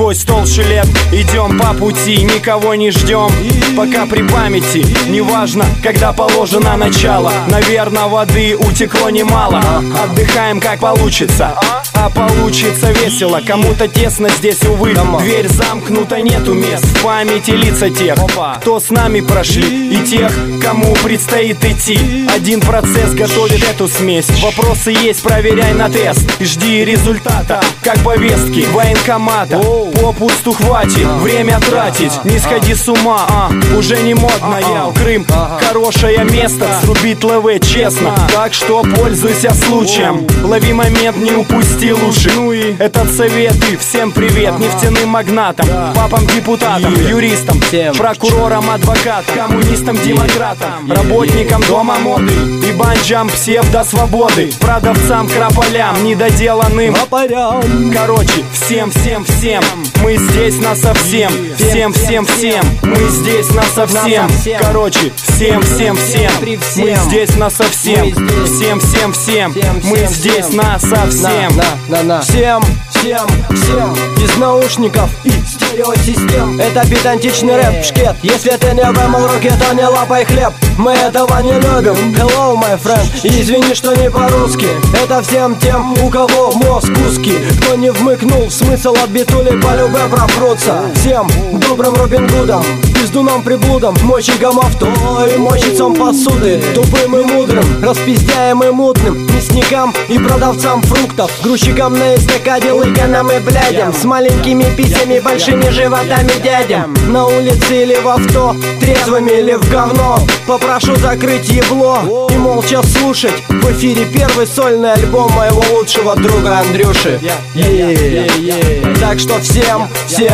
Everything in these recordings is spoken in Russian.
сквозь толщу лет идем по пути, никого не ждем, пока при памяти. Неважно, когда положено начало, наверное, воды утекло немало. Отдыхаем как получится, а получится весело. Кому-то тесно здесь, увы, дверь замкнута, нету мест. В памяти лица тех, кто с нами прошли, и тех, кому предстоит идти. Один процесс готовит эту смесь. Вопросы есть, проверяй на тест и жди результата, как повестки военкомата. Попусту хватит время тратить, не сходи с ума, уже не модно. Я в Крым, хорошее место, срубить ЛВ честно, так что пользуйся случаем, лови момент, не упусти лучше. Ну и этот советы, всем привет, нефтяным магнатам, папам, депутатам, юристам, прокурорам, адвокатам, коммунистам, демократам, работникам дома моды и банджам псевдо-свободы, продавцам, крополям, недоделанным короче, всем, мы здесь насовсем. Всем, мы здесь насовсем. Короче, всем, мы здесь насовсем. Всем, мы здесь насовсем. Всем из наушников и стереосистем. Это педантичный рэп, шкет. Если ты не вымыл руки, то не лапай хлеб. Мы этого не любим. Hello, my friend. И извини, что не по-русски. Это всем тем, у кого мозг узкий, кто не вмыкнул смысл от битули, по любе пропрутся. Всем добрым Робин Гудом, пиздунам приблудам, мойщикам авто и мойщицам посуды, тупым и мудрым, распиздяем и мутным, мясникам и продавцам фруктов, грузчикам на эстакаде, лыганам и блядям, с маленькими писями, большими животами дядям, на улице или в авто, трезвыми или в говно. Попрошу закрыть ебло и молча слушать. В эфире первый сольный альбом моего лучшего друга Андрюши. Так что всем,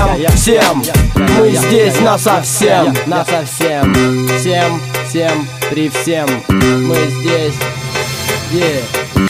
мы здесь насовсем. Всем, при всем, мы здесь.